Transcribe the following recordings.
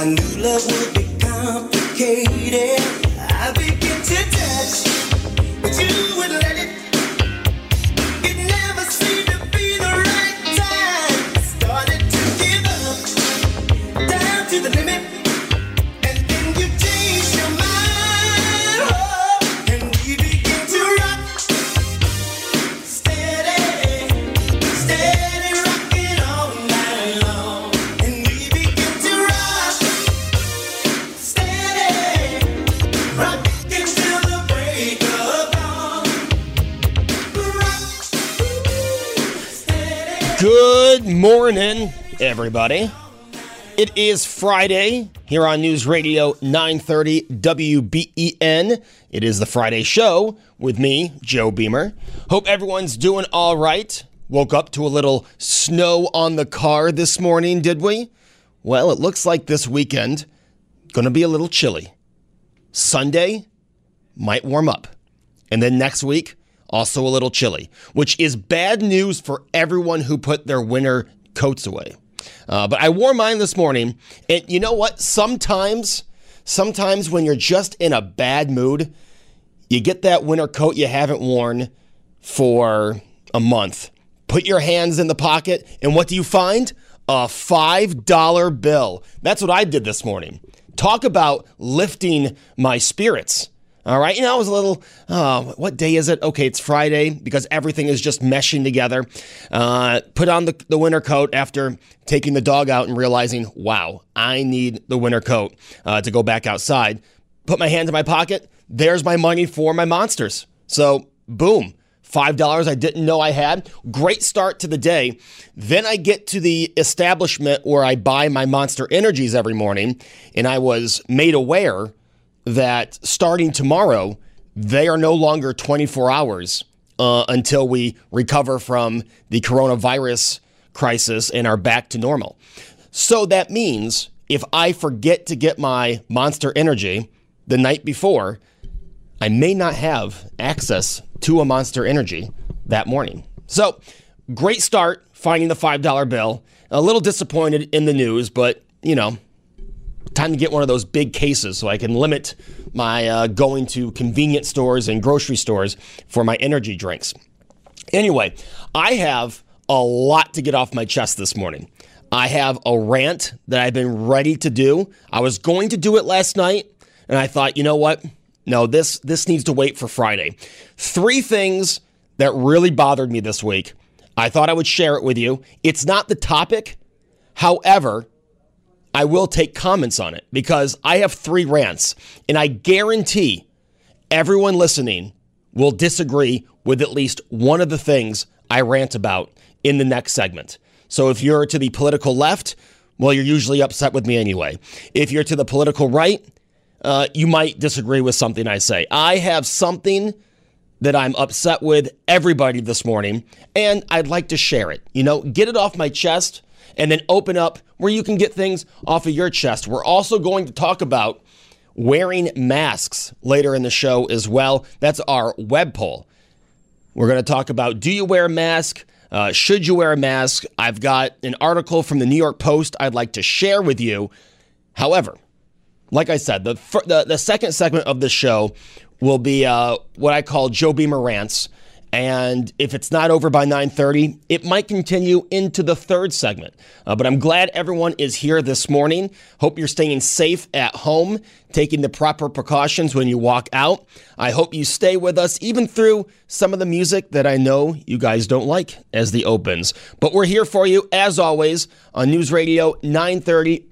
I knew love would be complicated. I began to touch, but you would let it. It never seemed to be the right time. Started to give up, down to the limit. And then you changed your mind, oh, and we began to rock. Steady, steady rocking all night long. And we began to rock. Steady, rocking till the break of dawn. Rock, steady. Good morning, everybody. It is Friday here on News Radio 930 WBEN. It is the Friday show with me, Joe Beamer. Hope everyone's doing all right. Woke up to a little snow on the car this morning, did we? Well, it looks like this weekend going to be a little chilly. Sunday might warm up. And then next week, also a little chilly, which is bad news for everyone who put their winter coats away. But I wore mine this morning, and you know what? Sometimes when you're just in a bad mood, you get that winter coat you haven't worn for a month. Put your hands in the pocket, and what do you find? A $5 bill. That's what I did this morning. Talk about lifting my spirits. All right, I was a little, what day is it? Okay, it's Friday because everything is just meshing together. Put on the winter coat after taking the dog out and realizing, wow, I need the winter coat to go back outside. Put my hand in my pocket. There's my money for my monsters. So, boom, $5 I didn't know I had. Great start to the day. Then I get to the establishment where I buy my Monster Energies every morning, and I was made aware that starting tomorrow, they are no longer 24 hours until we recover from the coronavirus crisis and are back to normal. So that means if I forget to get my Monster Energy the night before, I may not have access to a Monster Energy that morning. So great start finding the $5 bill. A little disappointed in the news, but time to get one of those big cases so I can limit my going to convenience stores and grocery stores for my energy drinks. Anyway, I have a lot to get off my chest this morning. I have a rant that I've been ready to do. I was going to do it last night, and I thought, you know what? No, this needs to wait for Friday. 3 things that really bothered me this week. I thought I would share it with you. It's not the topic. However, I will take comments on it because I have 3 rants, and I guarantee everyone listening will disagree with at least one of the things I rant about in the next segment. So if you're to the political left, well, you're usually upset with me anyway. If you're to the political right, you might disagree with something I say. I have something that I'm upset with everybody this morning, and I'd like to share it. Get it off my chest, and then open up where you can get things off of your chest. We're also going to talk about wearing masks later in the show as well. That's our web poll. We're going to talk about, do you wear a mask? Should you wear a mask? I've got an article from the New York Post I'd like to share with you. However, like I said, the second segment of the show will be what I call Joe Beamer Rants. And if it's not over by 9:30, it might continue into the third segment. But I'm glad everyone is here this morning. Hope you're staying safe at home, taking the proper precautions when you walk out. I hope you stay with us even through some of the music that I know you guys don't like as the opens. But we're here for you, as always, on News Radio 930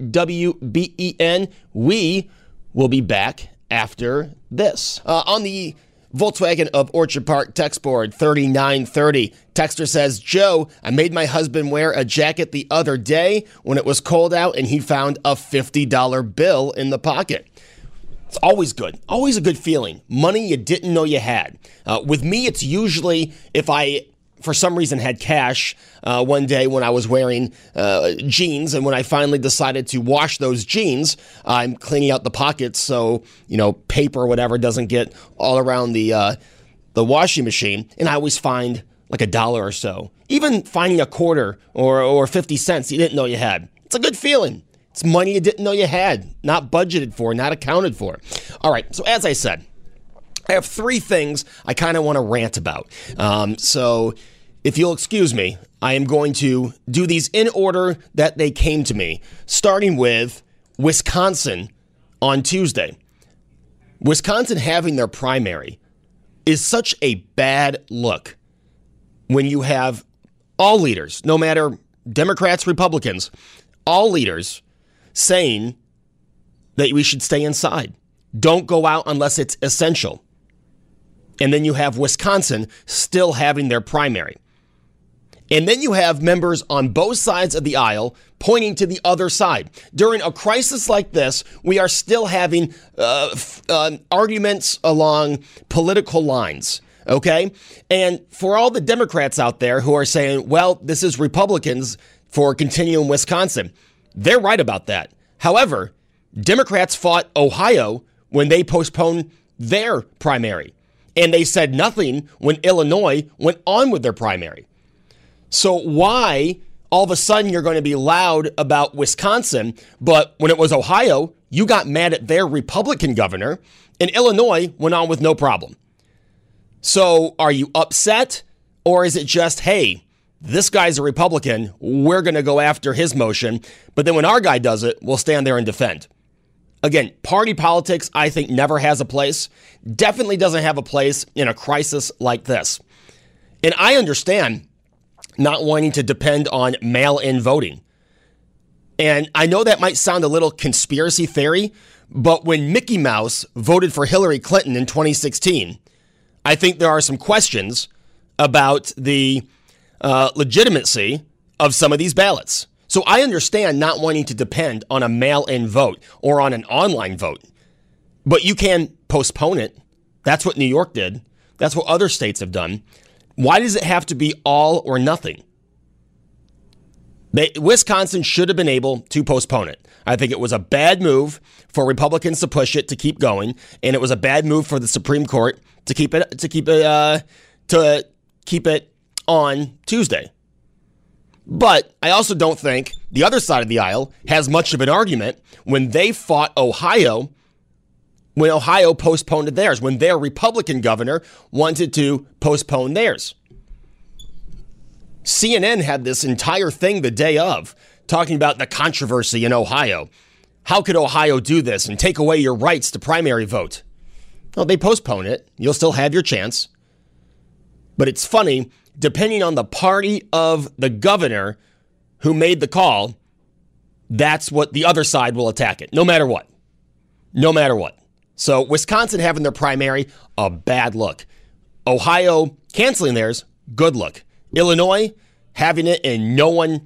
WBEN. We will be back after this. On the Volkswagen of Orchard Park text board 3930. Texter says, Joe, I made my husband wear a jacket the other day when it was cold out and he found a $50 bill in the pocket. It's always good. Always a good feeling. Money you didn't know you had. With me, it's usually if I, for some reason, had cash one day when I was wearing jeans, and when I finally decided to wash those jeans, I'm cleaning out the pockets so, paper or whatever doesn't get all around the washing machine, and I always find like $1 or so. Even finding a quarter or 50 cents you didn't know you had. It's a good feeling. It's money you didn't know you had, not budgeted for, not accounted for. All right, so as I said, I have three things I kind of want to rant about. So if you'll excuse me, I am going to do these in order that they came to me, starting with Wisconsin on Tuesday. Wisconsin having their primary is such a bad look when you have all leaders, no matter Democrats, Republicans, all leaders saying that we should stay inside. Don't go out unless it's essential. And then you have Wisconsin still having their primary. And then you have members on both sides of the aisle pointing to the other side. During a crisis like this, we are still having arguments along political lines, okay? And for all the Democrats out there who are saying, well, this is Republicans for continuing Wisconsin, they're right about that. However, Democrats fought Ohio when they postponed their primary. And they said nothing when Illinois went on with their primary. So why all of a sudden you're going to be loud about Wisconsin, but when it was Ohio, you got mad at their Republican governor, and Illinois went on with no problem? So are you upset, or is it just, hey, this guy's a Republican, we're going to go after his motion, but then when our guy does it, we'll stand there and defend? Again, party politics, I think, never has a place. Definitely doesn't have a place in a crisis like this. And I understand not wanting to depend on mail-in voting. And I know that might sound a little conspiracy theory, but when Mickey Mouse voted for Hillary Clinton in 2016, I think there are some questions about the legitimacy of some of these ballots. So I understand not wanting to depend on a mail-in vote or on an online vote, but you can postpone it. That's what New York did. That's what other states have done. Why does it have to be all or nothing? Wisconsin should have been able to postpone it. I think it was a bad move for Republicans to push it, to keep going, and it was a bad move for the Supreme Court to keep it on Tuesday. But I also don't think the other side of the aisle has much of an argument when they fought Ohio, when Ohio postponed theirs, when their Republican governor wanted to postpone theirs. CNN had this entire thing the day of, talking about the controversy in Ohio. How could Ohio do this and take away your rights to primary vote? Well, they postpone it. You'll still have your chance. But it's funny, depending on the party of the governor who made the call, that's what the other side will attack it, no matter what. No matter what. So Wisconsin having their primary, a bad look. Ohio canceling theirs, good look. Illinois having it and no one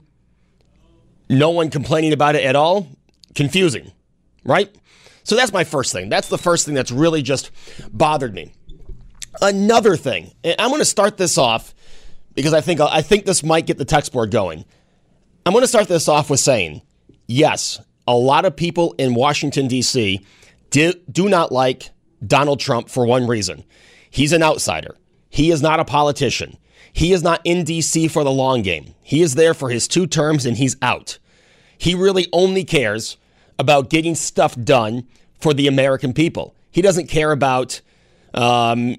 complaining about it at all, confusing, right? So that's my first thing. That's the first thing that's really just bothered me. Another thing, and I'm going to start this off because I think this might get the text board going. I'm going to start this off with saying, yes, a lot of people in Washington, D.C. do not like Donald Trump for one reason. He's an outsider. He is not a politician. He is not in D.C. for the long game. He is there for his 2 terms and he's out. He really only cares about getting stuff done for the American people. He doesn't care about the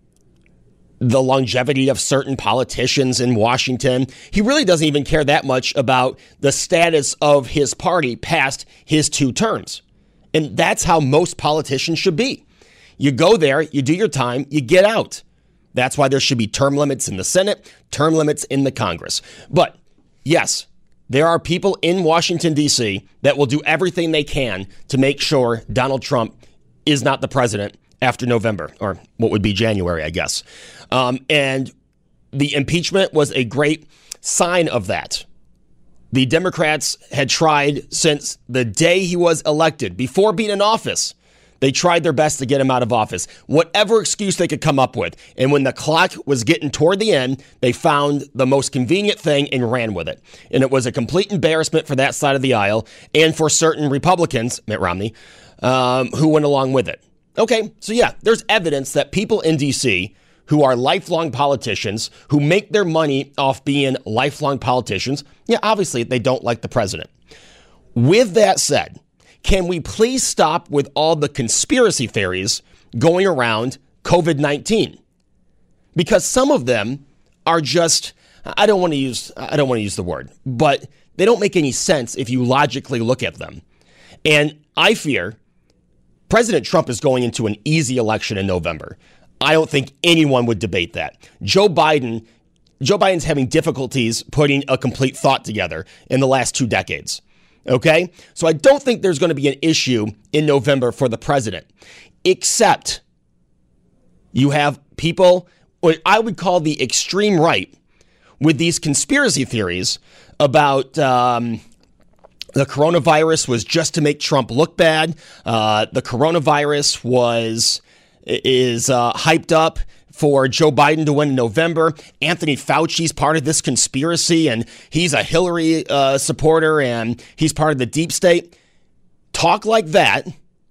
longevity of certain politicians in Washington. He really doesn't even care that much about the status of his party past his 2 terms. And that's how most politicians should be. You go there, you do your time, you get out. That's why there should be term limits in the Senate, term limits in the Congress. But yes, there are people in Washington, D.C. that will do everything they can to make sure Donald Trump is not the president after November, or what would be January, I guess. And the impeachment was a great sign of that. The Democrats had tried since the day he was elected, before being in office, they tried their best to get him out of office, whatever excuse they could come up with. And when the clock was getting toward the end, they found the most convenient thing and ran with it. And it was a complete embarrassment for that side of the aisle and for certain Republicans, Mitt Romney, who went along with it. Okay, so yeah, there's evidence that people in D.C. who are lifelong politicians, who make their money off being lifelong politicians, yeah, obviously they don't like the president. With that said, can we please stop with all the conspiracy theories going around COVID-19? Because some of them are just, I don't want to use the word, but they don't make any sense if you logically look at them. And I fear President Trump is going into an easy election in November. I don't think anyone would debate that. Joe Biden's having difficulties putting a complete thought together in the last 2 decades. Okay? So I don't think there's going to be an issue in November for the president, except you have people, what I would call the extreme right, with these conspiracy theories about the coronavirus was just to make Trump look bad. The coronavirus is hyped up for Joe Biden to win in November. Anthony Fauci's part of this conspiracy, and he's a Hillary supporter, and he's part of the deep state. Talk like that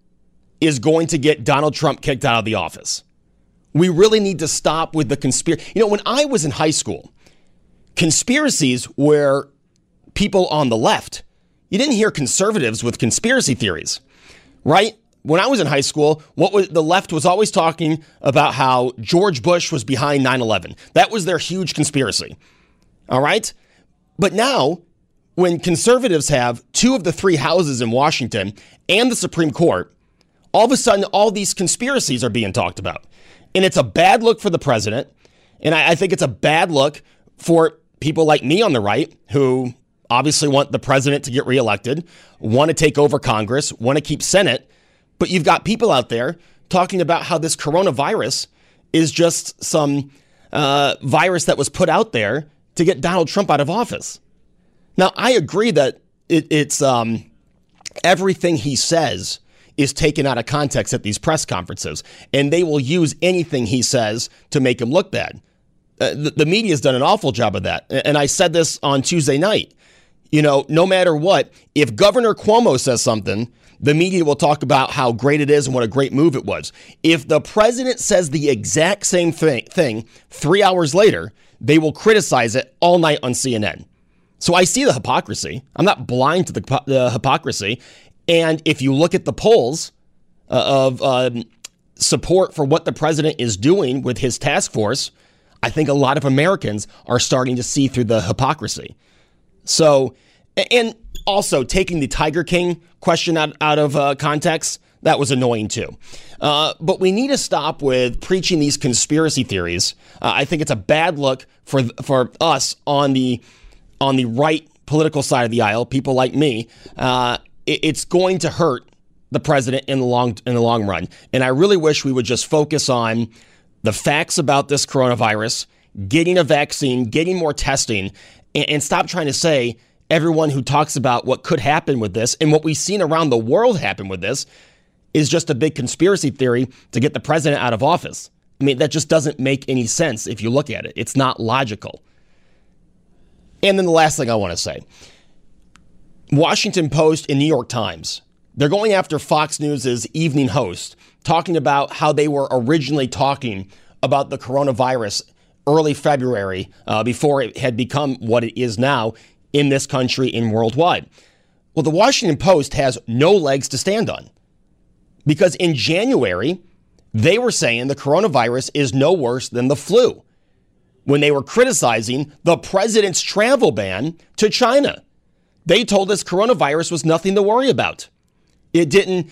is going to get Donald Trump kicked out of the office. We really need to stop with the conspiracy. You know, when I was in high school, conspiracies were people on the left. You didn't hear conservatives with conspiracy theories, right? When I was in high school, the left was always talking about how George Bush was behind 9/11. That was their huge conspiracy. All right? But now, when conservatives have 2 of the 3 houses in Washington and the Supreme Court, all of a sudden, all these conspiracies are being talked about. And it's a bad look for the president. And I think it's a bad look for people like me on the right who obviously want the president to get reelected, want to take over Congress, want to keep Senate. But you've got people out there talking about how this coronavirus is just some virus that was put out there to get Donald Trump out of office. Now, I agree that it's everything he says is taken out of context at these press conferences, and they will use anything he says to make him look bad. The media has done an awful job of that. And I said this on Tuesday night. You know, no matter what, if Governor Cuomo says something, the media will talk about how great it is and what a great move it was. If the president says the exact same thing 3 hours later, they will criticize it all night on CNN. So I see the hypocrisy. I'm not blind to the hypocrisy. And if you look at the polls of support for what the president is doing with his task force, I think a lot of Americans are starting to see through the hypocrisy. So, and also taking the Tiger King question out of context, that was annoying too. But we need to stop with preaching these conspiracy theories. I think it's a bad look for us on the right political side of the aisle, people like me. It's going to hurt the president in the long run. And I really wish we would just focus on the facts about this coronavirus, getting a vaccine, getting more testing, and stop trying to say everyone who talks about what could happen with this and what we've seen around the world happen with this is just a big conspiracy theory to get the president out of office. I mean, that just doesn't make any sense if you look at it. It's not logical. And then the last thing I want to say, Washington Post and New York Times, they're going after Fox News' evening host, talking about how they were originally talking about the coronavirus early February, before it had become what it is now in this country and worldwide. Well, the Washington Post has no legs to stand on because in January, they were saying the coronavirus is no worse than the flu when they were criticizing the president's travel ban to China. They told us coronavirus was nothing to worry about. The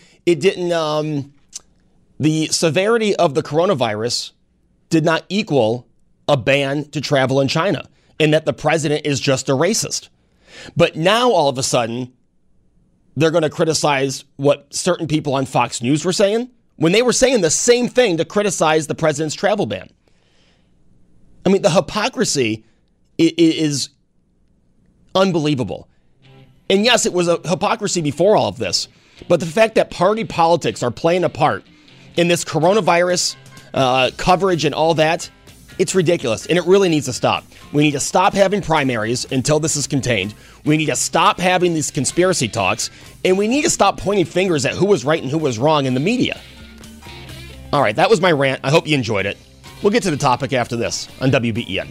severity of the coronavirus did not equal a ban to travel in China, and that the president is just a racist. But now, all of a sudden, they're going to criticize what certain people on Fox News were saying when they were saying the same thing to criticize the president's travel ban. I mean, the hypocrisy is unbelievable. And yes, it was a hypocrisy before all of this, but the fact that party politics are playing a part in this coronavirus coverage and all that, it's ridiculous, and it really needs to stop. We need to stop having primaries until this is contained. We need to stop having these conspiracy talks, and we need to stop pointing fingers at who was right and who was wrong in the media. All right, that was my rant. I hope you enjoyed it. We'll get to the topic after this on WBEN.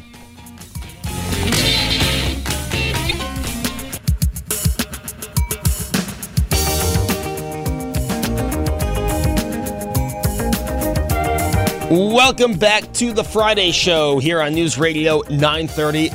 Welcome back to the Friday Show here on News Radio 930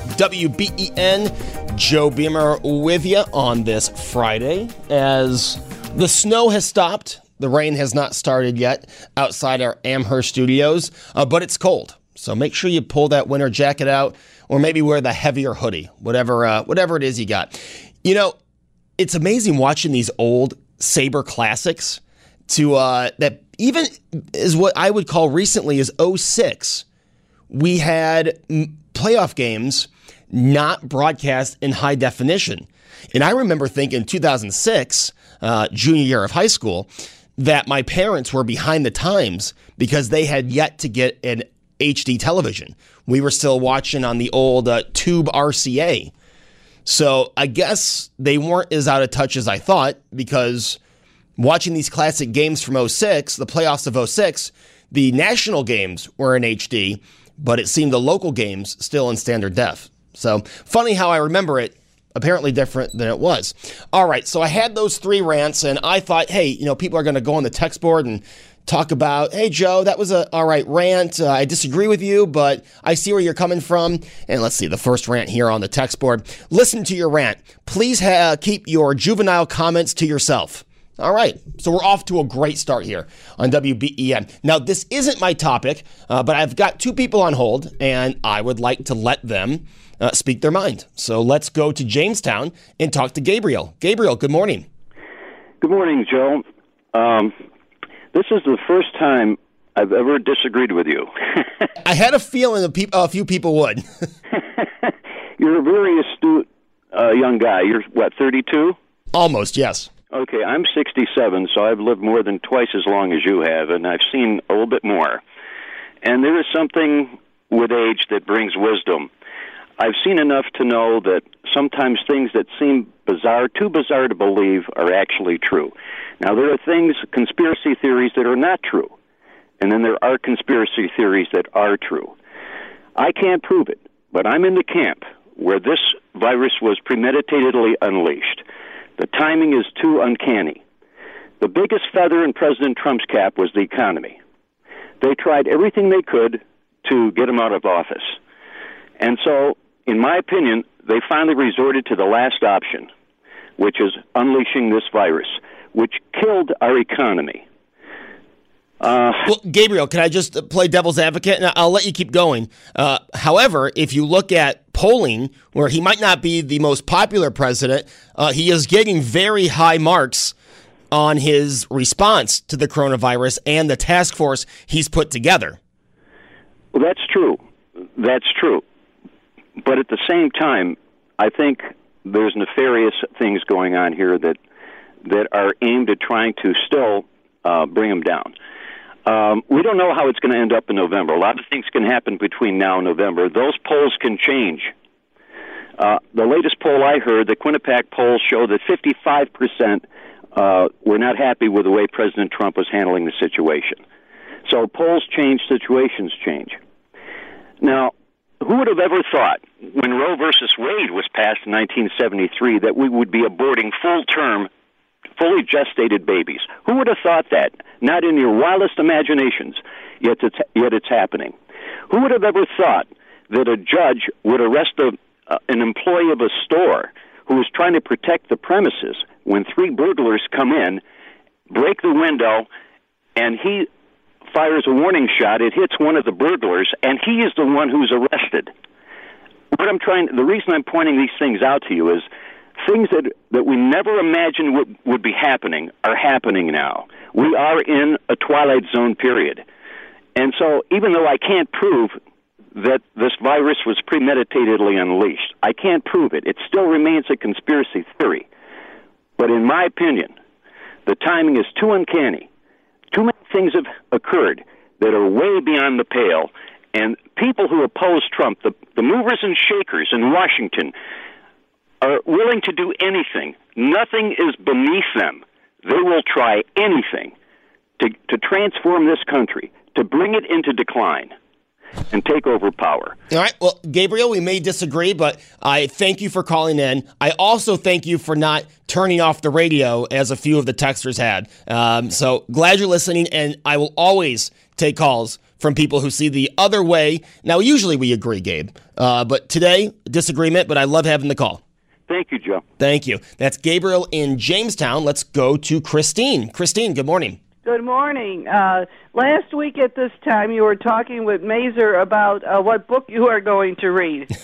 WBEN. Joe Beamer with you on this Friday as the snow has stopped. The rain has not started yet outside our Amherst studios, but it's cold. So make sure you pull that winter jacket out or maybe wear the heavier hoodie, whatever it is you got. You know, it's amazing watching these old Sabre classics that even is what I would call recently is '06. We had playoff games not broadcast in high definition. And I remember thinking 2006, junior year of high school, that my parents were behind the times because they had yet to get an HD television. We were still watching on the old tube RCA. So I guess they weren't as out of touch as I thought, because watching these classic games from '06, the playoffs of '06, the national games were in HD, but it seemed the local games still in standard def. So funny how I remember it, apparently different than it was. All right, so I had those three rants, and I thought, hey, people are going to go on the text board and talk about, hey, Joe, that was a all right rant. I disagree with you, but I see where you're coming from. And let's see, the first rant here on the text board. Listen to your rant. Please keep your juvenile comments to yourself. All right, so we're off to a great start here on WBEN. Now, this isn't my topic, but I've got two people on hold, and I would like to let them speak their mind. So let's go to Jamestown and talk to Gabriel. Gabriel, good morning. Good morning, Joe. This is the first time I've ever disagreed with you. I had a feeling a few people would. You're a very astute young guy. You're, 32? Almost, yes. Okay, I'm 67, so I've lived more than twice as long as you have, and I've seen a little bit more. And there is something with age that brings wisdom. I've seen enough to know that sometimes things that seem bizarre, too bizarre to believe, are actually true. Now, there are conspiracy theories that are not true, and then there are conspiracy theories that are true. I can't prove it, but I'm in the camp where this virus was premeditatedly unleashed. The timing is too uncanny. The biggest feather in President Trump's cap was the economy. They tried everything they could to get him out of office. And so, in my opinion, they finally resorted to the last option, which is unleashing this virus, which killed our economy. Well, Gabriel, can I just play devil's advocate? And I'll let you keep going. However, if you look at polling, where he might not be the most popular president, he is getting very high marks on his response to the coronavirus and the task force he's put together. Well, that's true. That's true. But at the same time, I think there's nefarious things going on here that are aimed at trying to still bring him down. We don't know how it's going to end up in November. A lot of things can happen between now and November. Those polls can change. The latest poll I heard, the Quinnipiac poll, showed that 55% were not happy with the way President Trump was handling the situation. So polls change, situations change. Now, who would have ever thought, when Roe versus Wade was passed in 1973, that we would be aborting full-term, fully gestated babies? Who would have thought that? Not in your wildest imaginations, yet it's happening. Who would have ever thought that a judge would arrest an employee of a store who was trying to protect the premises when three burglars come in, break the window, and he fires a warning shot? It hits one of the burglars, and he is the one who's arrested. The reason I'm pointing these things out to you is things that we never imagined would be happening are happening now. We are in a Twilight Zone period. And so even though I can't prove that this virus was premeditatedly unleashed, I can't prove it. It still remains a conspiracy theory. But in my opinion, the timing is too uncanny. Too many things have occurred that are way beyond the pale. And people who oppose Trump, the movers and shakers in Washington, are willing to do anything. Nothing is beneath them. They will try anything to transform this country, to bring it into decline and take over power. All right. Well, Gabriel, we may disagree, but I thank you for calling in. I also thank you for not turning off the radio, as a few of the texters had. So glad you're listening, and I will always take calls from people who see the other way. Now, usually we agree, Gabe, but today, disagreement, but I love having the call. Thank you, Joe. Thank you. That's Gabriel in Jamestown. Let's go to Christine. Christine, good morning. Good morning. Last week at this time, you were talking with Mazer about what book you are going to read,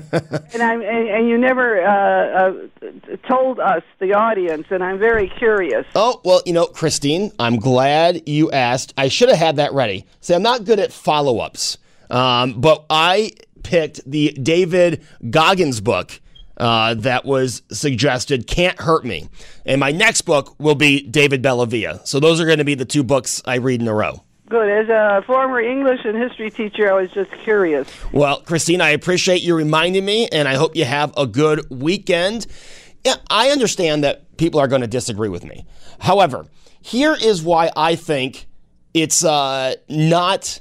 and you never told us, the audience, and I'm very curious. Oh, well, Christine, I'm glad you asked. I should have had that ready. See, I'm not good at follow-ups, but I picked the David Goggins book that was suggested, Can't Hurt Me. And my next book will be David Bellavia. So those are going to be the two books I read in a row. Good. As a former English and history teacher, I was just curious. Well, Christine, I appreciate you reminding me, and I hope you have a good weekend. Yeah, I understand that people are going to disagree with me. However, here is why I think it's not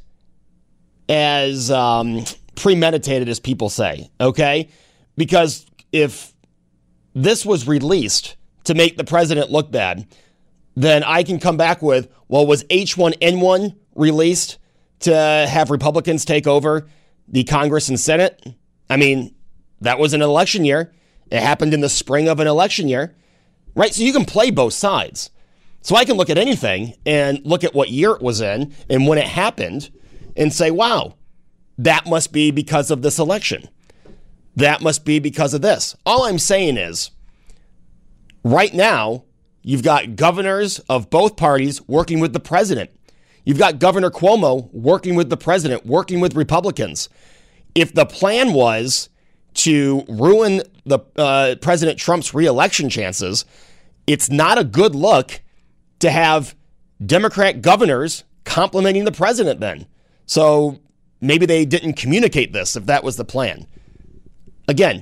as premeditated as people say, okay? Because if this was released to make the president look bad, then I can come back with, well, was H1N1 released to have Republicans take over the Congress and Senate? I mean, that was an election year. It happened in the spring of an election year, right? So you can play both sides. So I can look at anything and look at what year it was in and when it happened and say, wow, that must be because of this election. That must be because of this. All I'm saying is, right now, you've got governors of both parties working with the president. You've got Governor Cuomo working with the president, working with Republicans. If the plan was to ruin the President Trump's reelection chances, it's not a good look to have Democrat governors complimenting the president then. So maybe they didn't communicate this if that was the plan. Again,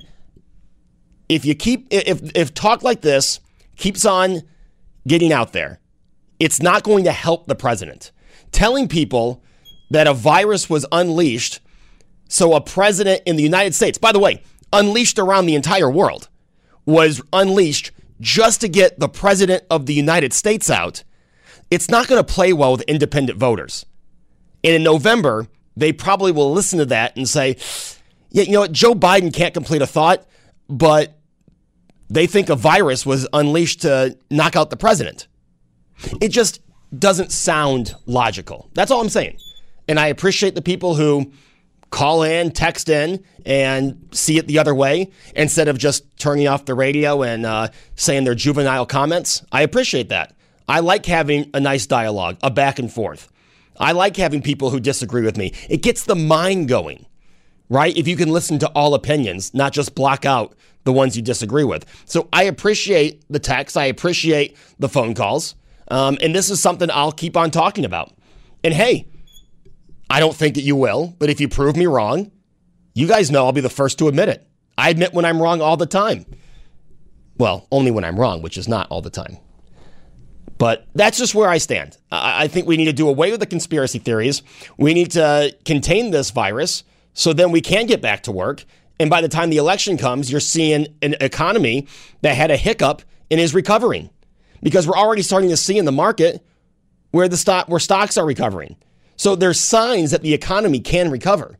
if talk like this keeps on getting out there, it's not going to help the president. Telling people that a virus was unleashed, so a president in the United States, by the way, unleashed around the entire world, was unleashed just to get the president of the United States out, it's not going to play well with independent voters. And in November, they probably will listen to that and say, yeah, you know what, Joe Biden can't complete a thought, but they think a virus was unleashed to knock out the president. It just doesn't sound logical. That's all I'm saying. And I appreciate the people who call in, text in, and see it the other way instead of just turning off the radio and saying their juvenile comments. I appreciate that. I like having a nice dialogue, a back and forth. I like having people who disagree with me. It gets the mind going. Right? If you can listen to all opinions, not just block out the ones you disagree with. So I appreciate the text. I appreciate the phone calls. And this is something I'll keep on talking about. And hey, I don't think that you will, but if you prove me wrong, you guys know I'll be the first to admit it. I admit when I'm wrong all the time. Well, only when I'm wrong, which is not all the time. But that's just where I stand. I think we need to do away with the conspiracy theories. We need to contain this virus so then we can get back to work. And by the time the election comes, you're seeing an economy that had a hiccup and is recovering. Because we're already starting to see in the market where stocks are recovering. So there's signs that the economy can recover.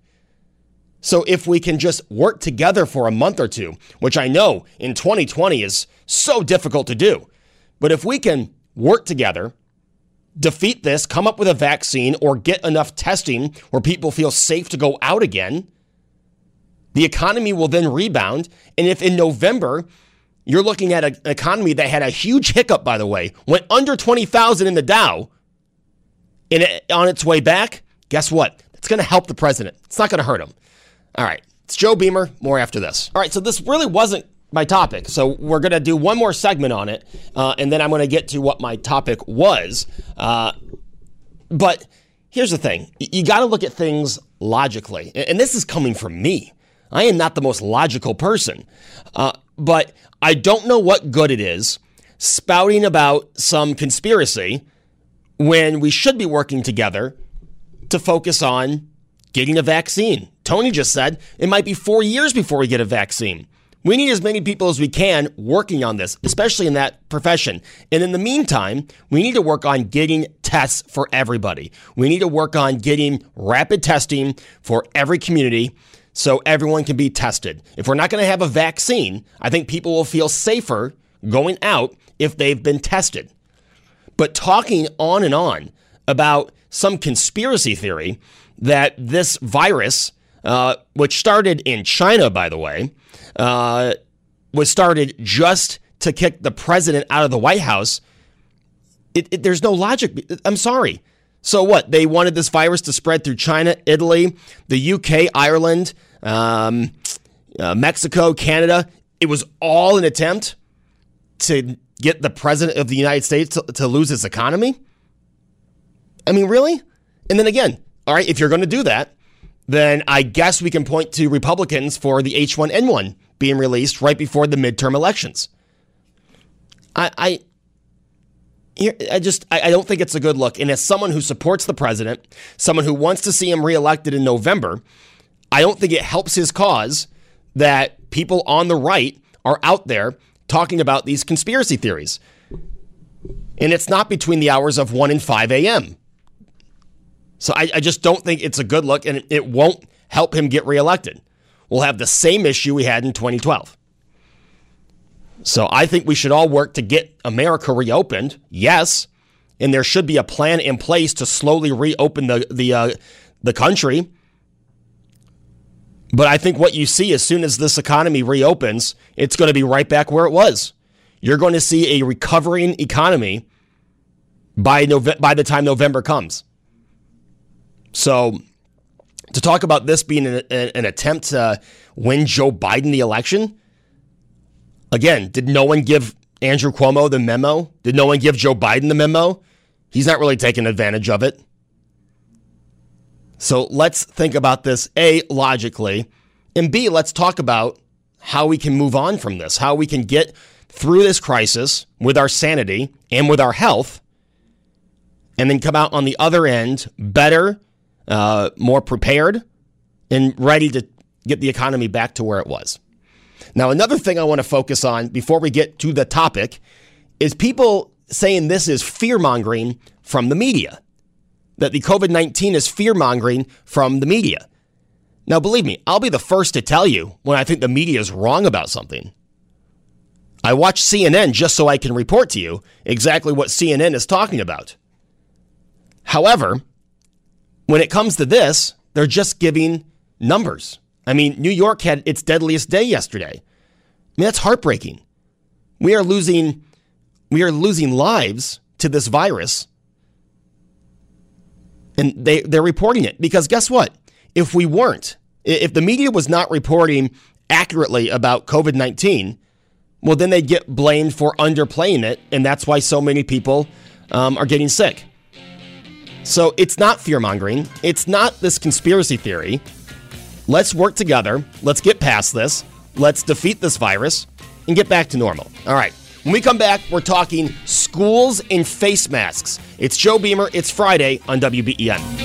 So if we can just work together for a month or two, which I know in 2020 is so difficult to do, but if we can work together, defeat this, come up with a vaccine, or get enough testing where people feel safe to go out again, the economy will then rebound. And if in November, you're looking at an economy that had a huge hiccup, by the way, went under 20,000 in the Dow, and on its way back, guess what? It's going to help the president. It's not going to hurt him. All right. It's Joe Beamer. More after this. All right. So this really wasn't my topic. So we're going to do one more segment on it, and then I'm going to get to what my topic was. But here's the thing. You got to look at things logically. And this is coming from me. I am not the most logical person. But I don't know what good it is spouting about some conspiracy when we should be working together to focus on getting a vaccine. Tony just said it might be 4 years before we get a vaccine. We need as many people as we can working on this, especially in that profession. And in the meantime, we need to work on getting tests for everybody. We need to work on getting rapid testing for every community so everyone can be tested. If we're not going to have a vaccine, I think people will feel safer going out if they've been tested. But talking on and on about some conspiracy theory that this virus, which started in China, by the way, was started just to kick the president out of the White House. There's no logic. I'm sorry. So what? They wanted this virus to spread through China, Italy, the UK, Ireland, Mexico, Canada. It was all an attempt to get the president of the United States to lose his economy? I mean, really? And then again, all right, if you're going to do that, then I guess we can point to Republicans for the H1N1 being released right before the midterm elections. I don't think it's a good look. And as someone who supports the president, someone who wants to see him reelected in November, I don't think it helps his cause that people on the right are out there talking about these conspiracy theories. And it's not between the hours of 1 and 5 a.m. So I just don't think it's a good look, and it won't help him get reelected. We'll have the same issue we had in 2012. So I think we should all work to get America reopened, yes, and there should be a plan in place to slowly reopen the country. But I think what you see as soon as this economy reopens, it's going to be right back where it was. You're going to see a recovering economy by the time November comes. So to talk about this being an attempt to win Joe Biden the election, again, did no one give Andrew Cuomo the memo? Did no one give Joe Biden the memo? He's not really taking advantage of it. So let's think about this, A, logically, and B, let's talk about how we can move on from this, how we can get through this crisis with our sanity and with our health, and then come out on the other end better, more prepared, and ready to get the economy back to where it was. Now, another thing I want to focus on before we get to the topic is people saying this is fear-mongering from the media, that the COVID-19 is fear-mongering from the media. Now, believe me, I'll be the first to tell you when I think the media is wrong about something. I watch CNN just so I can report to you exactly what CNN is talking about. However, when it comes to this, they're just giving numbers. I mean, New York had its deadliest day yesterday. I mean, that's heartbreaking. We are losing lives to this virus. And they're reporting it because guess what? If the media was not reporting accurately about COVID-19, well, then they'd get blamed for underplaying it. And that's why so many people are getting sick. So it's not fear-mongering. It's not this conspiracy theory. Let's work together. Let's get past this. Let's defeat this virus and get back to normal. All right. When we come back, we're talking schools and face masks. It's Joe Beamer. It's Friday on WBEN.